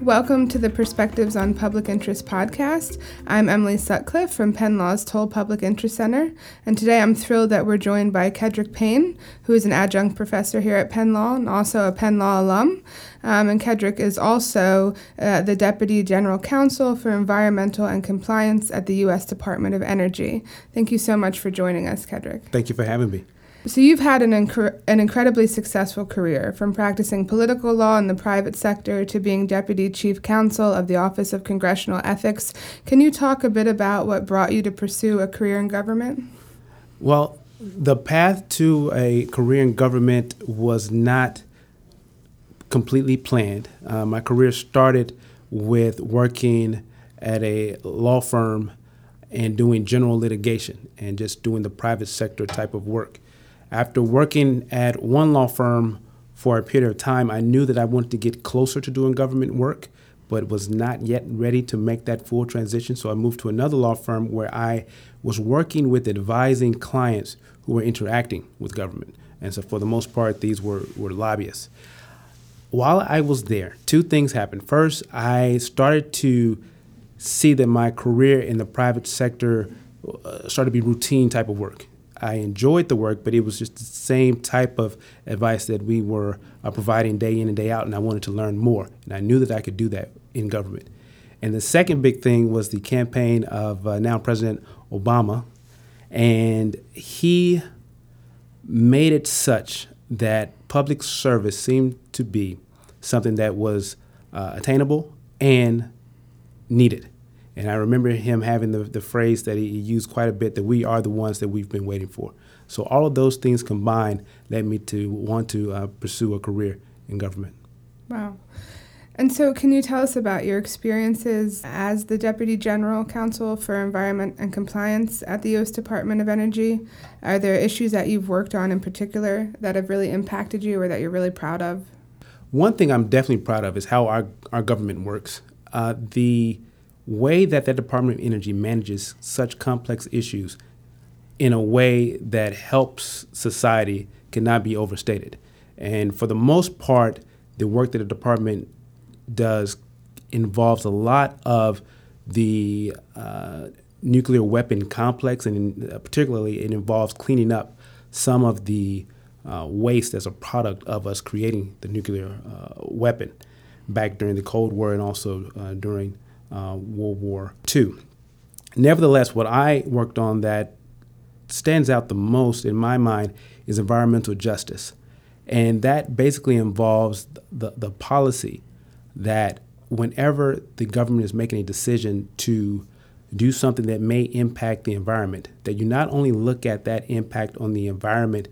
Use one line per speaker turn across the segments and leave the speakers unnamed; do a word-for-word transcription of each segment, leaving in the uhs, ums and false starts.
Welcome to the Perspectives on Public Interest podcast. I'm Emily Sutcliffe from Penn Law's Toll Public Interest Center, and today I'm thrilled that we're joined by Kedrick Payne, who is an adjunct professor here at Penn Law and also a Penn Law alum. Um, and Kedrick is also uh, the Deputy General Counsel for Environmental and Compliance at the U S Department of Energy. Thank you so much for joining us, Kedrick.
Thank you for having me.
So you've had an, inc- an incredibly successful career, from practicing political law in the private sector to being Deputy Chief Counsel of the Office of Congressional Ethics. Can you talk a bit about what brought you to pursue a career in government?
Well, the path to a career in government was not completely planned. Uh, my career started with working at a law firm and doing general litigation and just doing the private sector type of work. After working at one law firm for a period of time, I knew that I wanted to get closer to doing government work, but was not yet ready to make that full transition. So I moved to another law firm where I was working with advising clients who were interacting with government. And so for the most part, these were, were lobbyists. While I was there, two things happened. First, I started to see that my career in the private sector uh, started to be routine type of work. I enjoyed the work, but it was just the same type of advice that we were uh, providing day in and day out, and I wanted to learn more. And I knew that I could do that in government. And the second big thing was the campaign of uh, now President Obama, and he made it such that public service seemed to be something that was uh, attainable and needed. And I remember him having the, the phrase that he used quite a bit, that we are the ones that we've been waiting for. So all of those things combined led me to want to uh, pursue a career in government.
Wow. And so can you tell us about your experiences as the Deputy General Counsel for Environment and Compliance at the U S Department of Energy? Are there issues that you've worked on in particular that have really impacted you or that you're really proud of?
One thing I'm definitely proud of is how our, our government works. Uh, the way that the Department of Energy manages such complex issues in a way that helps society cannot be overstated. And for the most part, the work that the department does involves a lot of the uh, nuclear weapon complex, and in, uh, particularly it involves cleaning up some of the uh, waste as a product of us creating the nuclear uh, weapon back during the Cold War and also uh, during Uh, World War Two. Nevertheless, what I worked on that stands out the most in my mind is environmental justice. And that basically involves the, the policy that whenever the government is making a decision to do something that may impact the environment, that you not only look at that impact on the environment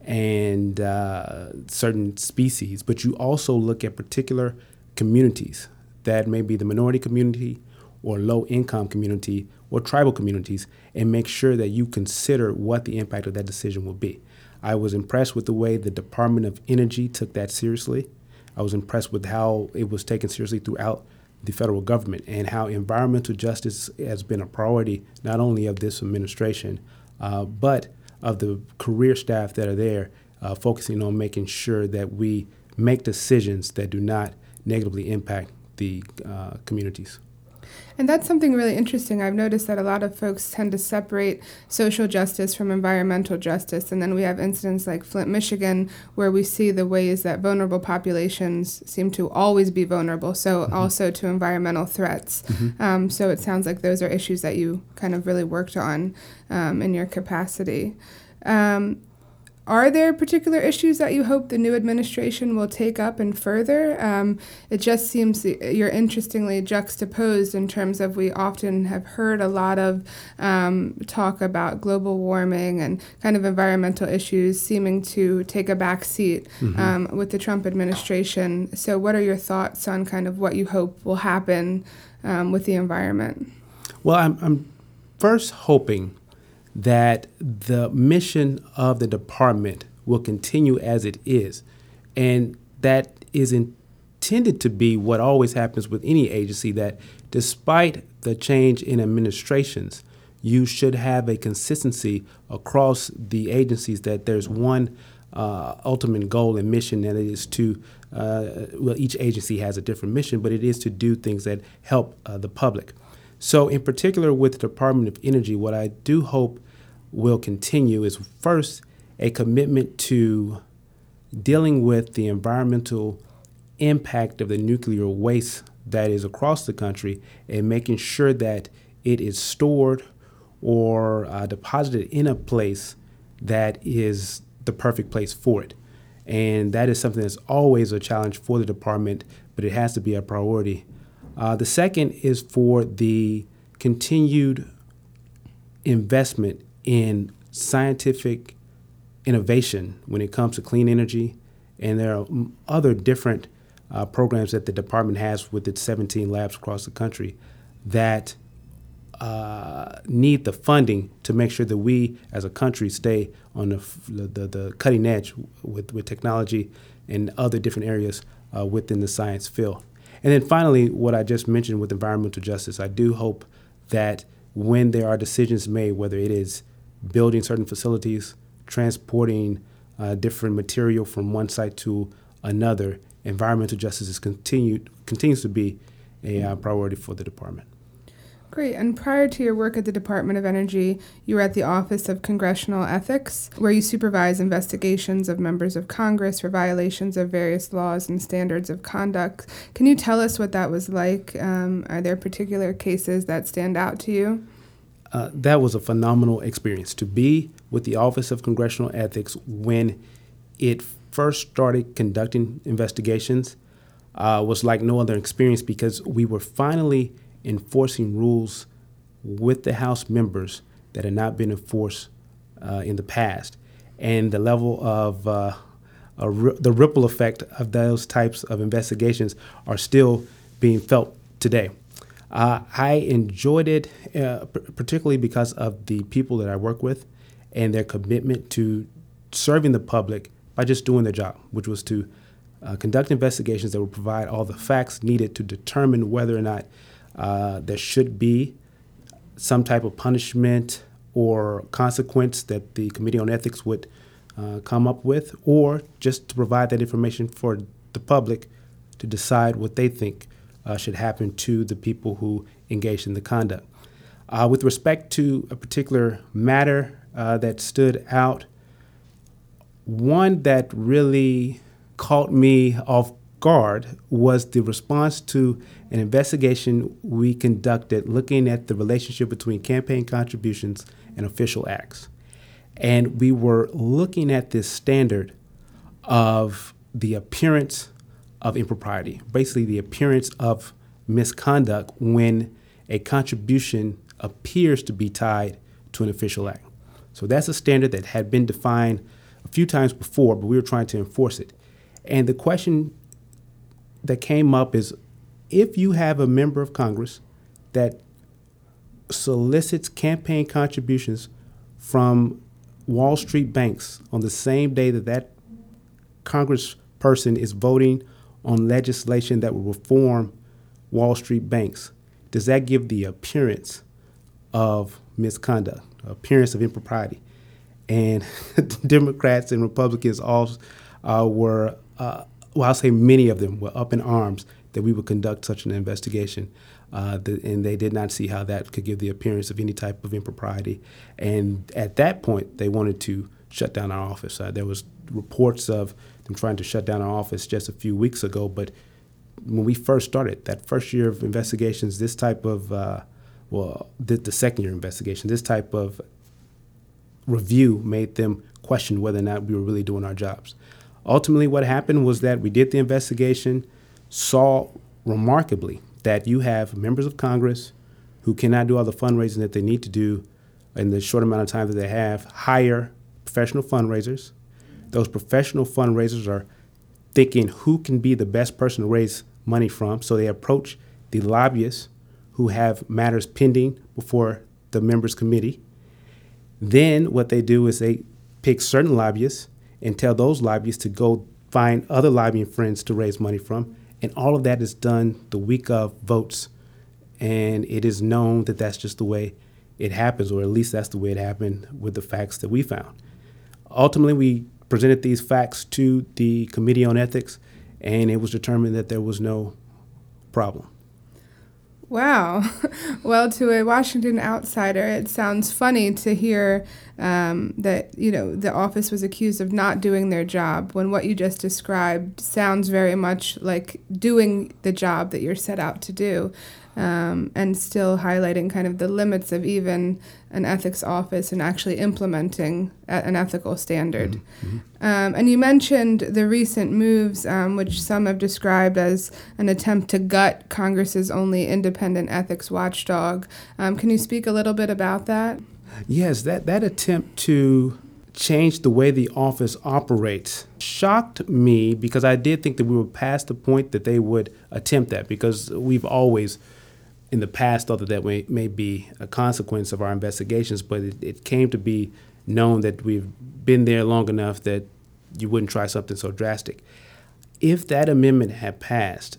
and uh, certain species, but you also look at particular communities. That may be the minority community or low-income community or tribal communities, and make sure that you consider what the impact of that decision will be. I was impressed with the way the Department of Energy took that seriously. I was impressed with how it was taken seriously throughout the federal government and how environmental justice has been a priority not only of this administration, uh, but of the career staff that are there, uh, focusing on making sure that we make decisions that do not negatively impact the uh, communities.
And that's something really interesting. I've noticed that a lot of folks tend to separate social justice from environmental justice. And then we have incidents like Flint, Michigan, where we see the ways that vulnerable populations seem to always be vulnerable, so mm-hmm. also to environmental threats. Mm-hmm. Um, so it sounds like those are issues that you kind of really worked on um, in your capacity. Um, Are there particular issues that you hope the new administration will take up and further? Um, it just seems you're interestingly juxtaposed in terms of we often have heard a lot of um, talk about global warming and kind of environmental issues seeming to take a back seat mm-hmm. um, with the Trump administration. So what are your thoughts on kind of what you hope will happen um, with the environment?
Well, I'm, I'm first hoping that the mission of the department will continue as it is. And that is intended to be what always happens with any agency, that despite the change in administrations, you should have a consistency across the agencies, that there's one uh, ultimate goal and mission that it is to, uh, well, each agency has a different mission, but it is to do things that help uh, the public. So in particular with the Department of Energy, what I do hope will continue is first a commitment to dealing with the environmental impact of the nuclear waste that is across the country and making sure that it is stored or uh, deposited in a place that is the perfect place for it. And that is something that's always a challenge for the department, but it has to be a priority. Uh, the second is for the continued investment in scientific innovation when it comes to clean energy. And there are other different uh, programs that the department has with its seventeen labs across the country that uh, need the funding to make sure that we as a country stay on the, the, the cutting edge with, with technology and other different areas uh, within the science field. And then finally, what I just mentioned with environmental justice, I do hope that when there are decisions made, whether it is building certain facilities, transporting uh, different material from one site to another, environmental justice is continued continues to be a uh, priority for the department.
Great. And prior to your work at the Department of Energy, you were at the Office of Congressional Ethics, where you supervise investigations of members of Congress for violations of various laws and standards of conduct. Can you tell us what that was like? Um, are there particular cases that stand out to you?
Uh, that was a phenomenal experience to be with the Office of Congressional Ethics when it first started conducting investigations. Uh, was like no other experience because we were finally enforcing rules with the House members that had not been enforced uh, in the past. And the level of uh, a ri- the ripple effect of those types of investigations are still being felt today. Uh, I enjoyed it uh, p- particularly because of the people that I work with and their commitment to serving the public by just doing their job, which was to uh, conduct investigations that would provide all the facts needed to determine whether or not uh, there should be some type of punishment or consequence that the Committee on Ethics would uh, come up with, or just to provide that information for the public to decide what they think uh, should happen to the people who engaged in the conduct. Uh, with respect to a particular matter uh, that stood out, one that really caught me off guard was the response to an investigation we conducted looking at the relationship between campaign contributions and official acts. And we were looking at this standard of the appearance of impropriety, basically the appearance of misconduct when a contribution appears to be tied to an official act. So that's a standard that had been defined a few times before, but we were trying to enforce it. And the question that came up is, if you have a member of Congress that solicits campaign contributions from Wall Street banks on the same day that that congressperson is voting on legislation that will reform Wall Street banks, does that give the appearance of misconduct, appearance of impropriety? And Democrats and Republicans all uh, were, uh, well, I'll say many of them were up in arms that we would conduct such an investigation. Uh, the, and they did not see how that could give the appearance of any type of impropriety. And at that point, they wanted to shut down our office. Uh, there was reports of them trying to shut down our office just a few weeks ago. But when we first started, that first year of investigations, this type of, uh, well, the, the second year investigation, this type of review made them question whether or not we were really doing our jobs. Ultimately, what happened was that we did the investigation, saw remarkably that you have members of Congress who cannot do all the fundraising that they need to do in the short amount of time that they have, hire professional fundraisers. Those professional fundraisers are thinking who can be the best person to raise money from, so they approach the lobbyists who have matters pending before the members' committee. Then what they do is they pick certain lobbyists and tell those lobbyists to go find other lobbying friends to raise money from. And all of that is done the week of votes. And it is known that that's just the way it happens, or at least that's the way it happened with the facts that we found. Ultimately, we presented these facts to the Committee on Ethics, and it was determined that there was no problem.
Wow. Well, to a Washington outsider, it sounds funny to hear um, that, you know, the office was accused of not doing their job when what you just described sounds very much like doing the job that you're set out to do, um, and still highlighting kind of the limits of even an ethics office and actually implementing a- an ethical standard.
Mm-hmm.
Um, and you mentioned the recent moves, um, which some have described as an attempt to gut Congress's only independent ethics watchdog. Um, can you speak a little bit about that?
Yes, that, that attempt to change the way the office operates shocked me, because I did think that we were past the point that they would attempt that, because we've always in the past thought that that may, may be a consequence of our investigations, but it, it came to be known that we've been there long enough that you wouldn't try something so drastic. If that amendment had passed,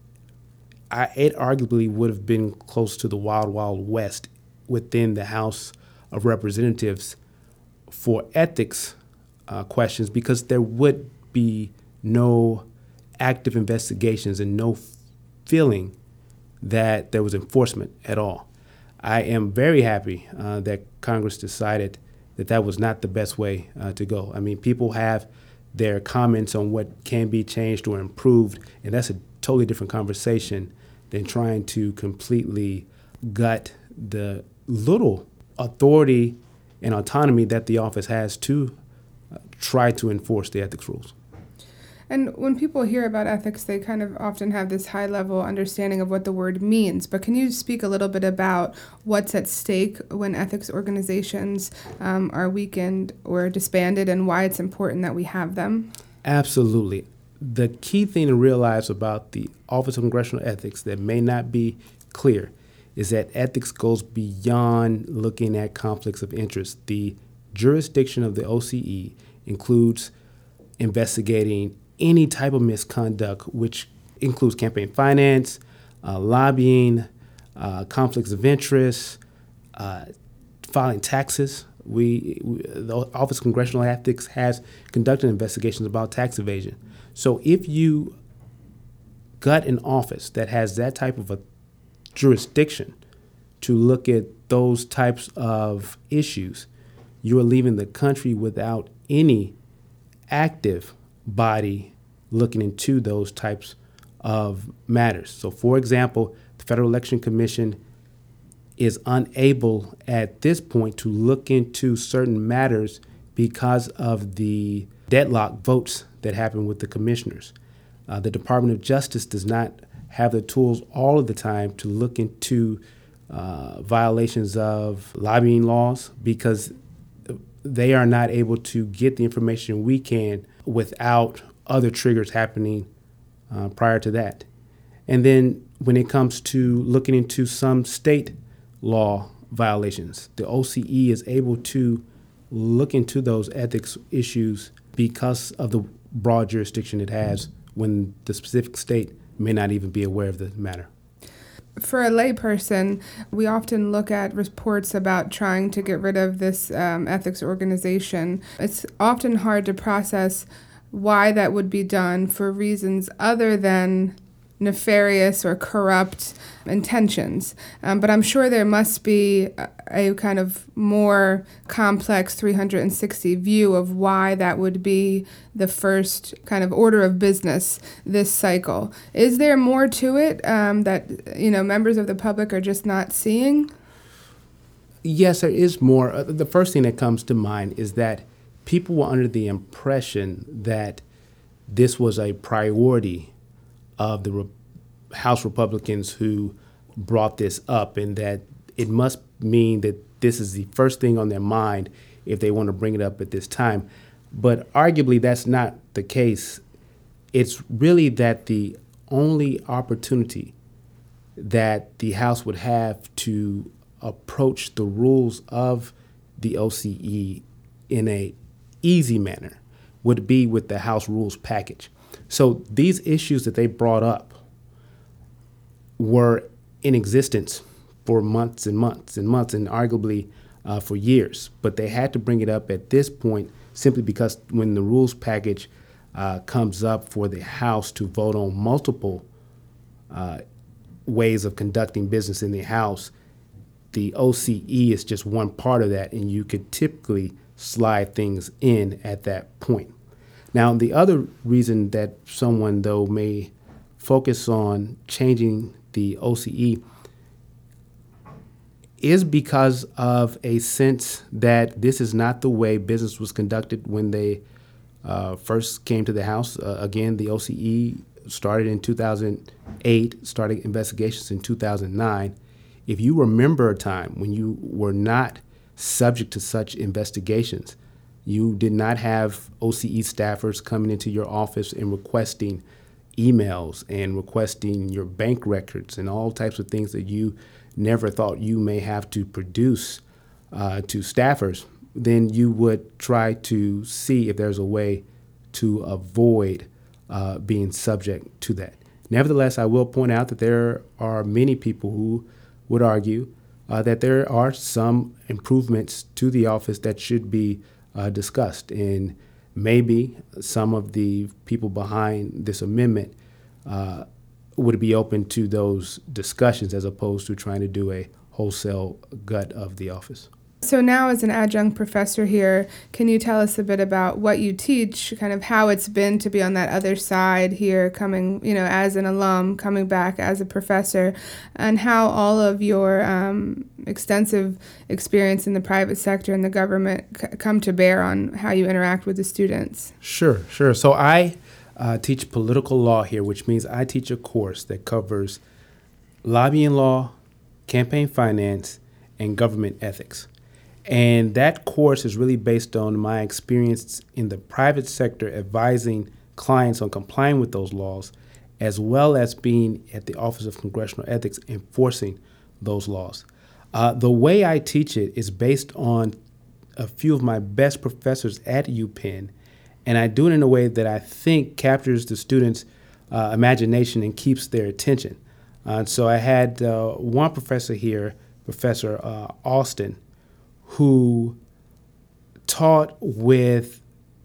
I, it arguably would have been close to the wild, wild west within the House of Representatives for ethics uh, questions, because there would be no active investigations and no f- feeling that there was enforcement at all. I am very happy uh, that Congress decided that that was not the best way uh, to go. I mean, people have their comments on what can be changed or improved, and that's a totally different conversation than trying to completely gut the little authority and autonomy that the office has to uh, try to enforce the ethics rules.
And when people hear about ethics, they kind of often have this high-level understanding of what the word means. But can you speak a little bit about what's at stake when ethics organizations um, are weakened or disbanded, and why it's important that we have them?
Absolutely. The key thing to realize about the Office of Congressional Ethics that may not be clear is that ethics goes beyond looking at conflicts of interest. The jurisdiction of the O C E includes investigating any type of misconduct, which includes campaign finance, uh, lobbying, uh, conflicts of interest, uh, filing taxes. We, we, the Office of Congressional Ethics has conducted investigations about tax evasion. So if you gut an office that has that type of a jurisdiction to look at those types of issues, you are leaving the country without any active body looking into those types of matters. So, for example, the Federal Election Commission is unable at this point to look into certain matters because of the deadlock votes that happen with the commissioners. Uh, the Department of Justice does not have the tools all of the time to look into uh, violations of lobbying laws, because they are not able to get the information we can without other triggers happening uh, prior to that. And then when it comes to looking into some state law violations, the O C E is able to look into those ethics issues because of the broad jurisdiction it has, when the specific state may not even be aware of the matter.
For a layperson, we often look at reports about trying to get rid of this um, ethics organization. It's often hard to process why that would be done for reasons other than nefarious or corrupt intentions. Um, but I'm sure there must be a, a kind of more complex three hundred sixty view of why that would be the first kind of order of business this cycle. Is there more to it um, that, you know, members of the public are just not seeing?
Yes, there is more. Uh, the first thing that comes to mind is that people were under the impression that this was a priority of the Re- House Republicans who brought this up, and that it must mean that this is the first thing on their mind if they want to bring it up at this time. But arguably, that's not the case. It's really that the only opportunity that the House would have to approach the rules of the O C E in a easy manner would be with the House Rules package. So these issues that they brought up were in existence for months and months and months, and arguably uh, for years. But they had to bring it up at this point simply because when the rules package uh, comes up for the House to vote on multiple uh, ways of conducting business in the House, the O C E is just one part of that, and you could typically slide things in at that point. Now, the other reason that someone, though, may focus on changing the O C E is because of a sense that this is not the way business was conducted when they uh, first came to the House. Uh, again, the O C E started in two thousand eight, started investigations in two thousand nine. If you remember a time when you were not subject to such investigations, you did not have O C E staffers coming into your office and requesting emails and requesting your bank records and all types of things that you never thought you may have to produce uh, to staffers, then you would try to see if there's a way to avoid uh, being subject to that. Nevertheless, I will point out that there are many people who would argue uh, that there are some improvements to the office that should be uh, discussed. And maybe some of the people behind this amendment uh, would be open to those discussions as opposed to trying to do a wholesale gut of the office.
So now, as an adjunct professor here, can you tell us a bit about what you teach, kind of how it's been to be on that other side here, coming, you know, as an alum, coming back as a professor, and how all of your um, extensive experience in the private sector and the government c- come to bear on how you interact with the students?
Sure, sure. So I uh, teach political law here, which means I teach a course that covers lobbying law, campaign finance, and government ethics. And that course is really based on my experience in the private sector advising clients on complying with those laws, as well as being at the Office of Congressional Ethics enforcing those laws. Uh, the way I teach it is based on a few of my best professors at UPenn, and I do it in a way that I think captures the students' uh, imagination and keeps their attention. Uh, so I had uh, one professor here, Professor uh, Austin, who taught with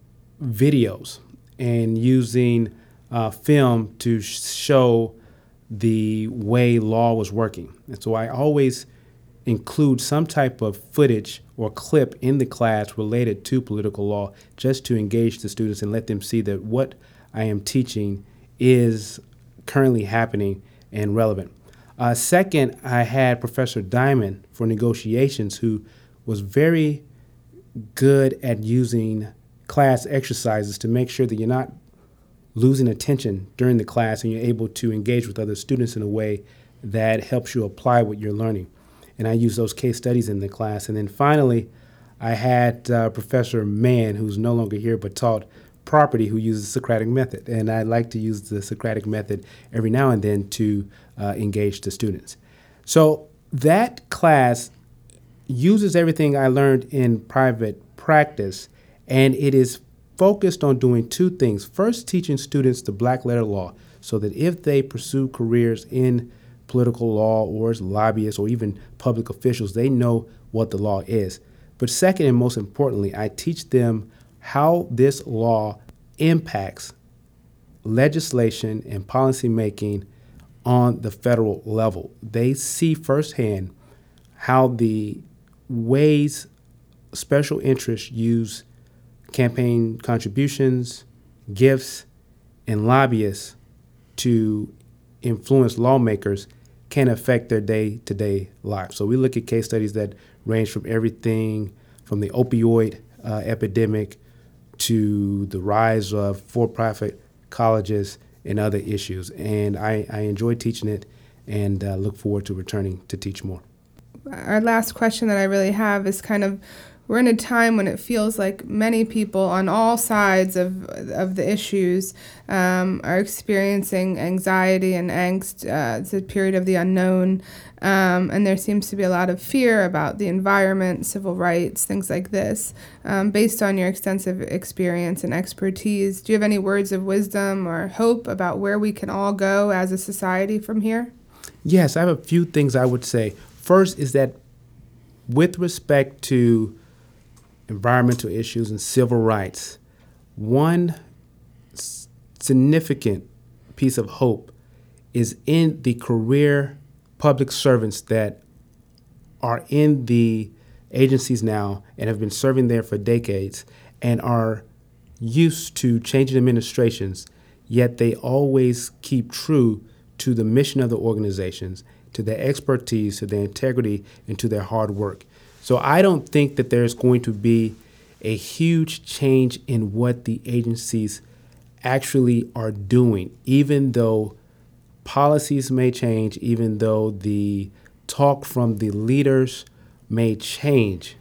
videos and using uh, film to sh- show the way law was working. And so I always include some type of footage or clip in the class related to political law just to engage the students and let them see that what I am teaching is currently happening and relevant. Uh, second, I had Professor Diamond for negotiations, who was very good at using class exercises to make sure that you're not losing attention during the class and you're able to engage with other students in a way that helps you apply what you're learning. And I use those case studies in the class. And then finally, I had uh, Professor Mann, who's no longer here, but taught property, who uses the Socratic method. And I like to use the Socratic method every now and then to uh, engage the students. So that class uses everything I learned in private practice, and it is focused on doing two things. First, teaching students the black letter law so that if they pursue careers in political law or as lobbyists or even public officials, they know what the law is. But second, and most importantly, I teach them how this law impacts legislation and policy making on the federal level. They see firsthand how the ways special interests use campaign contributions, gifts, and lobbyists to influence lawmakers can affect their day-to-day lives. So we look at case studies that range from everything from the opioid uh, epidemic to the rise of for-profit colleges and other issues. And I, I enjoy teaching it and uh, look forward to returning to teach more.
Our last question that I really have is kind of, we're in a time when it feels like many people on all sides of of the issues um, are experiencing anxiety and angst. Uh, it's a period of the unknown, um, and there seems to be a lot of fear about the environment, civil rights, things like this. Um, based on your extensive experience and expertise, do you have any words of wisdom or hope about where we can all go as a society from here?
Yes, I have a few things I would say. First is that with respect to environmental issues, and civil rights, one s- significant piece of hope is in the career public servants that are in the agencies now and have been serving there for decades and are used to changing administrations, yet they always keep true to the mission of the organizations, to their expertise, to their integrity, and to their hard work. So I don't think that there's going to be a huge change in what the agencies actually are doing, even though policies may change, even though the talk from the leaders may change.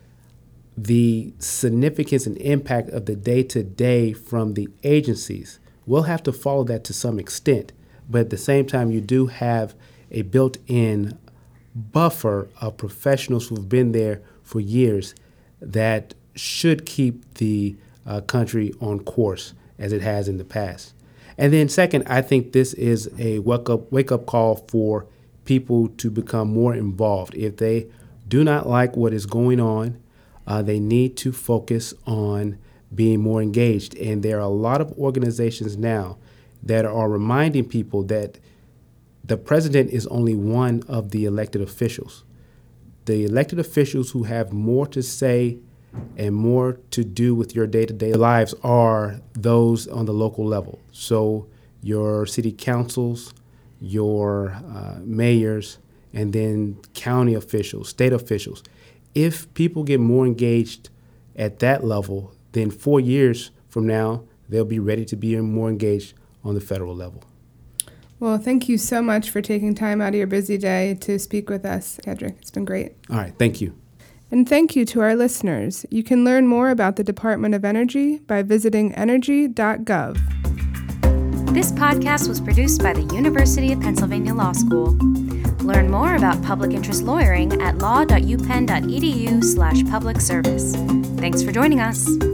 The significance and impact of the day-to-day from the agencies, we'll have to follow that to some extent. But at the same time, you do have a built-in buffer of professionals who've been there for years that should keep the uh, country on course as it has in the past. And then second, I think this is a wake-up wake-up call for people to become more involved. If they do not like what is going on, uh, they need to focus on being more engaged. And there are a lot of organizations now that are reminding people that the president is only one of the elected officials. The elected officials who have more to say and more to do with your day-to-day lives are those on the local level. So your city councils, your uh, mayors, and then county officials, state officials. If people get more engaged at that level, then four years from now, they'll be ready to be more engaged on the federal level.
Well, thank you so much for taking time out of your busy day to speak with us, Kedrick. It's been great.
All right, thank you.
And thank you to our listeners. You can learn more about the Department of Energy by visiting energy dot gov.
This podcast was produced by the University of Pennsylvania Law School. Learn more about public interest lawyering at law dot u penn dot e d u slash public service. Thanks for joining us.